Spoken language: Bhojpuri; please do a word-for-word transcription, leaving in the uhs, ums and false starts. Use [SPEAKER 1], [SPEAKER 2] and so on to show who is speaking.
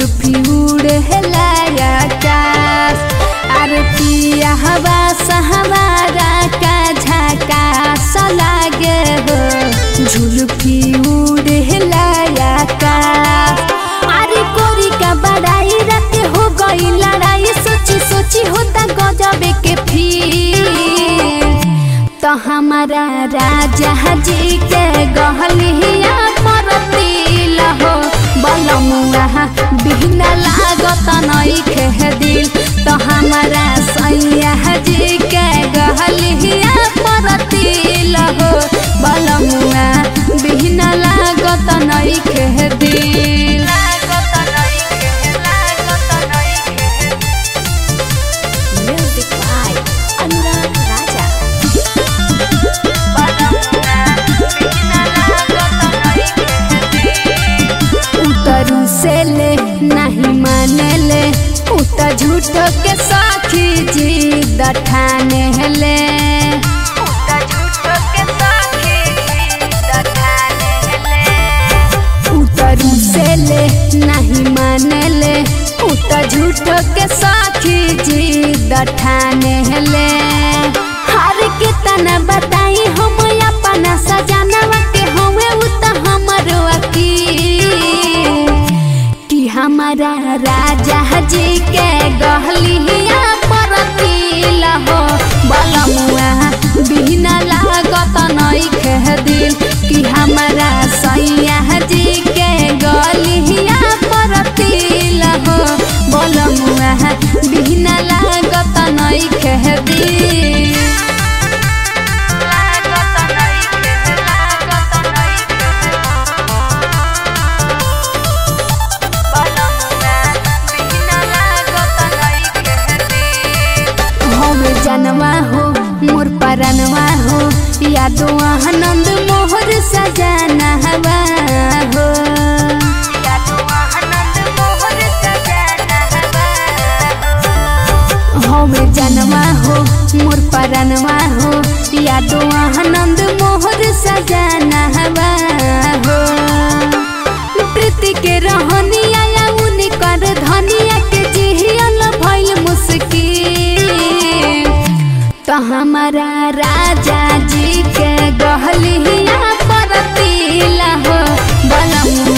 [SPEAKER 1] जुल्फी उड़े आकाश। अरे पिया हवा सहवारा का झकास लागे हो जुल्फी उड़े आकाश। अरे कोरी का बड़ाई रात हो गई लड़ाई सोची सोची होता गजबे के फील। तो हमारा राजा जी के गहलिया परतिल हो बलमुआ बिना लागत नइखे दिल। तो हमारा सैया जी के गहलिया परतिल हो बलमुआ बिना लागत नइखे दिल।
[SPEAKER 2] Music by Anurag Raja.
[SPEAKER 1] उतरू से ले नहीं माने ले उतर झूठो के साखी जी दठाने ले। उतरू से ले नहीं माने ले उतर झूठो के साखी जी दठाने ले। हर कितना बताई हम अपना सजनवा के हमें उत हमरो अकील। कि हमारा राजा जी के गहलिया परतिल हो बलमुआ बिना लागत नइखे दिल। कि हमारा सैया जी के गहलिया परतिल हो बलमुआ बिना लागत नइखे दिल। जनवा हो मोर परनवा हो यादो आनंद मोहर सजना हवा हो। होवे जनवा हो मोर परनवा हो यादो आनंद मोहर सजना हवा हो। प्रीति के रहनिया उनकर धनिया के जिहियल भइल मुश्किल। तो हमारा राजा जी के गहलिया परतिल हो बलमुआ